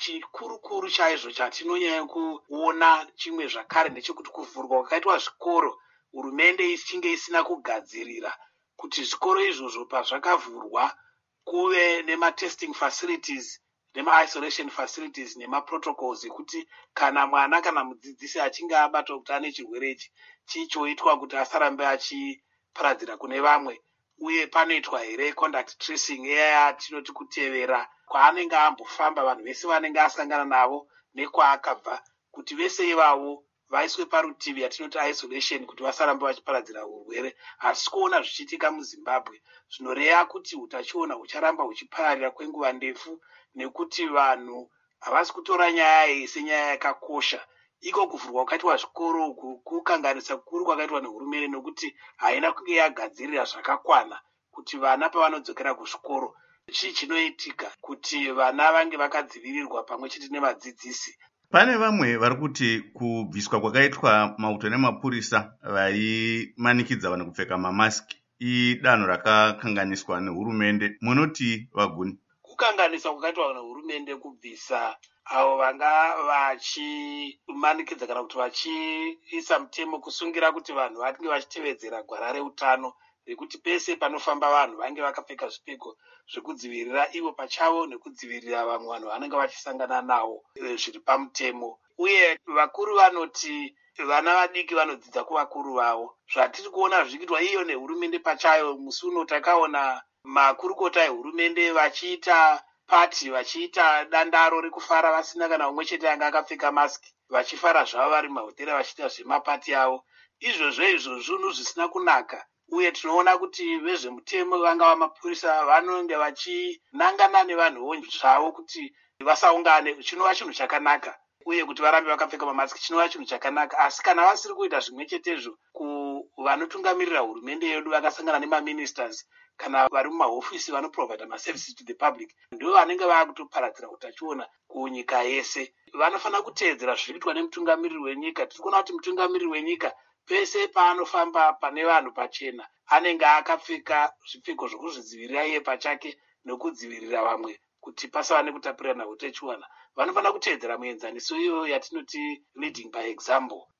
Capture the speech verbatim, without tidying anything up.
chikuru kuru chaizvo chatinonyanya kuona chimwe zvakare ndechekuti kuvhurwa kwakaitwa zvikoro hurumende ichinge isina kugadzirira kuti zvikoro izvozvo pazvakavhurwa kuve nema-testing facilities nema-isolation facilities nema-protocols ekuti kana mwana kana mudzidzisi achinge abatwa kuti ane chirwere ichi chichoitwa kuti asarambe achiparadzira kune vamwe, uye panoitwa here contact tracing eya tinoti kutevera kwaanenge ambofamba vanhu vese vanenge asangana navo nekwaakabva, kuti vese ivavo vaiswe parutivi yatinoti isolation kuti vasarambe vachiparadzira urwere. Asi kuona zvichiitika muZimbabwe zvinoreva kuti utachiona hucharamba huchipararira kwenguva ndefu, nekuti vanhu havasi kutora nyaya iyi senyaya yakakosha. Iko kuvhurwa kwakaitwa zvikoro kukanganisa kukuru kwakaitwa nehurumende nokuti haina kunge yagadzirira zvakakwana kuti vana pavanodzokera kuzvikoro chii chinoitika kuti vana vange vakadzivirirwa pamwe chete nevadzidzisi. Pane vamwe vari kuti kubviswa kwakaitwa mauto nemapurisa vaimanikidza vanhu kupfeka mamasiki idanho rakakanganiswa nehurumende. Munoti vaguni? Kukanganisa kwakaitwa nehurumende kubvisa avo vanga vachimanikidza kana kuti vachiisa mutemo kusungira kuti vanhu vange vachitevedzera gwara reutano rekuti pese panofamba vanhu vange vakapfeka zvipfeko zvekudzivirira ivo pachavo nekudzivirira vamwe vanhu vanenge vachisangana navo zviri pamutemo. Uye vakuru vanoti vana vadiki vanodzidza kuvakuru vavo. Zvatiri kuona zvichiitwa iyo nehurumende pachayo, musi uno takaona makurukota ehurumende vachiita pati, vachiita dandaro rekufara vasina kana umwe chete anga akapfeka masiki, vachifara zvavo vari mahotera vachiita zvemapati avo. Izvozvo izvo zvinhu zvisina kunaka, uye tinoona kuti vezvemutemo vangava mapurisa vanonge vachinangana nevanhuwo zvavo kuti vasaungane, chinova chinhu chakanaka, uye kuti varambe vakapfeka mamasiki chinova chinhu chakanaka. Asi kana vasiri kuita zvimwe chetezvo, kuvanotungamirira hurumende yedu vakasangana nemaministers kana vari mumahofisi vanoprovida maservices to the public, ndo vanenge vakutoparadzira utachiona kunyika yese. Vanofanira kuteedzera zvirikuitwa nemutungamiriri wenyika. Tiri kuona kuti mutungamiriri wenyika pese paanofamba pane vanhu pachena anenge akapfeka zvipfeko zvokuzvidzivirira iye pachake nokudzivirira vamwe kuti pasava nekutapurirana utachiona. Vanofanira kuteedzera muenzaniso iyoyo yatinoti leading by example.